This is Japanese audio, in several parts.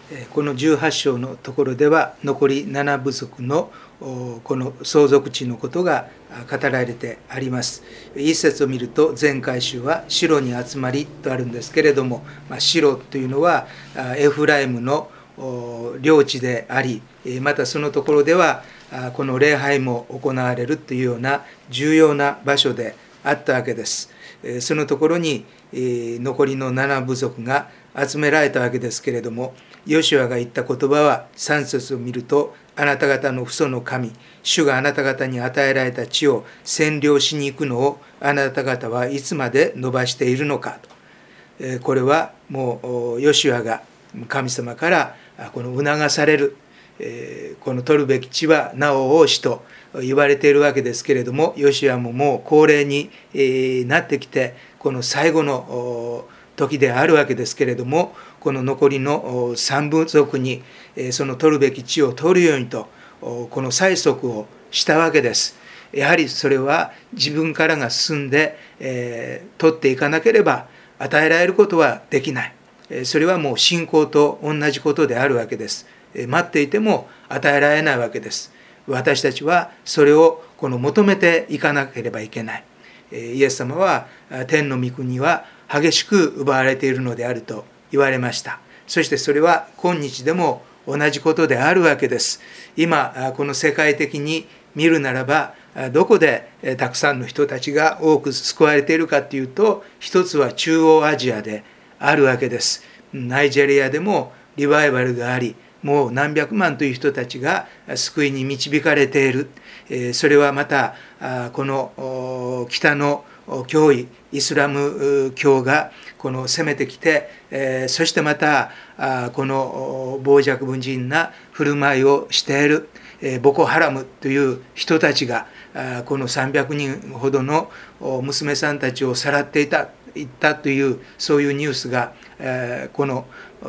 この18章のところでは残り7部族のこの相続地のことが語られてあります。一節を見ると、前回週はシロに集まりとあるんですけれども、シロというのはエフライムの領地であり、またそのところではこの礼拝も行われるというような重要な場所であったわけです。そのところに残りの7部族が集められたわけですけれども、ヨシュアが言った言葉は3節を見ると、あなた方の父祖の神、主があなた方に与えられた地を占領しに行くのをあなた方はいつまで伸ばしているのかと。これはもうヨシュアが神様からこの促される、この取るべき地はなお多しと言われているわけですけれども、ヨシュアももう高齢になってきて、この最後の時であるわけですけれども、この残りの3部族にその取るべき地を取るようにとこの催促をしたわけです。やはりそれは自分からが進んで取っていかなければ与えられることはできない。それはもう信仰と同じことであるわけです。待っていても与えられないわけです。私たちはそれをこの求めていかなければいけない。イエス様は天の御国は激しく奪われているのであると言われました。そしてそれは今日でも同じことであるわけです。今この世界的に見るならば、どこでたくさんの人たちが多く救われているかというと、一つは中央アジアであるわけです。ナイジェリアでもリバイバルがあり、もう何百万という人たちが救いに導かれている。それはまたこの北の教義イスラム教がこの攻めてきて、そしてまたこの傍若無人な振る舞いをしているボコハラムという人たちがこの300人ほどの娘さんたちをさらっていったという、そういうニュースがこの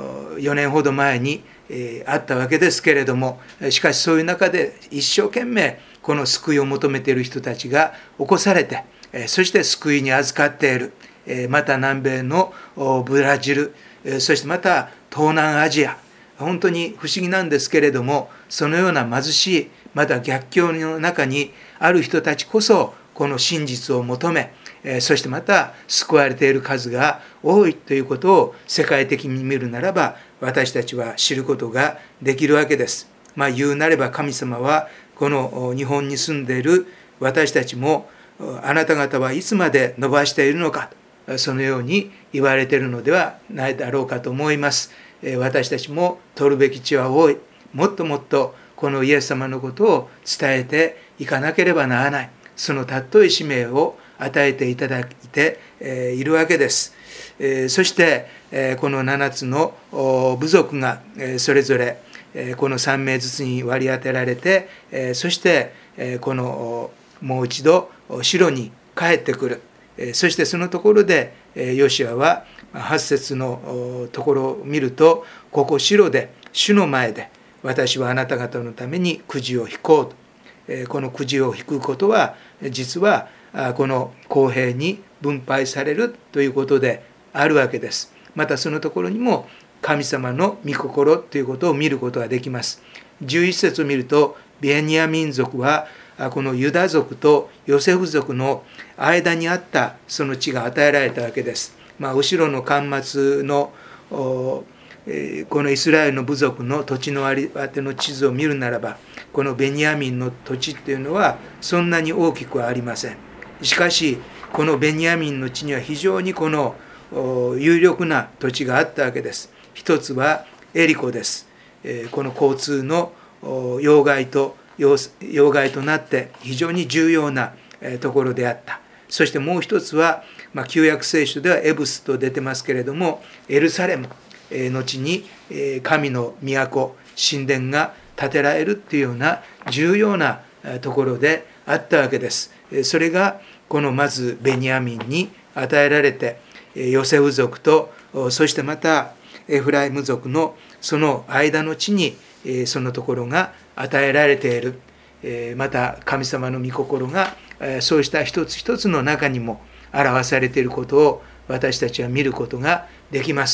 4年ほど前にあったわけですけれども、しかしそういう中で一生懸命この救いを求めている人たちが起こされて、そして救いに預かっている。また南米のブラジル、そしてまた東南アジア、本当に不思議なんですけれども、そのような貧しい、また逆境の中にある人たちこそこの真実を求め、そしてまた救われている数が多いということを世界的に見るならば、私たちは知ることができるわけです。言うなれば神様はこの日本に住んでいる私たちも、あなた方はいつまで伸ばしているのか、そのように言われているのではないだろうかと思います。私たちも取るべき地は多い。もっともっとこのイエス様のことを伝えていかなければならない。その尊い使命を与えていただいているわけです。そしてこの7つの部族がそれぞれこの3名ずつに割り当てられて、そしてこのもう一度城に帰ってくる。そしてそのところでヨシュアは8節のところを見ると、ここ城で主の前で私はあなた方のためにくじを引こうと。このくじを引くことは実はこの公平に分配されるということであるわけです。またそのところにも神様の御心ということを見ることができます。11節を見ると、ベニヤミン族はこのユダ族とヨセフ族の間にあったその地が与えられたわけです。後ろの巻末のこのイスラエルの部族の土地の割り当ての地図を見るならば、このベニヤミンの土地っていうのはそんなに大きくはありません。しかしこのベニヤミンの地には非常にこの有力な土地があったわけです。一つはエリコです。この交通の要害となって非常に重要なところであった。そしてもう一つは、旧約聖書ではエブスと出てますけれども、エルサレムの地に神の都、神殿が建てられるというような重要なところであったわけです。それがこのまずベニヤミンに与えられて、ヨセフ族とそしてまたエフライム族のその間の地にそのところが与えられている。また神様の御心がそうした一つ一つの中にも表されていることを私たちは見ることができます。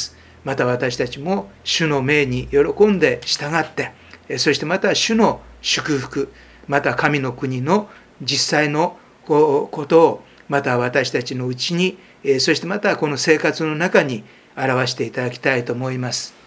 また私たちも主の命に喜んで従って、そしてまた主の祝福、また神の国の実際のことをまた私たちのうちに、そしてまたこの生活の中に表していただきたいと思います。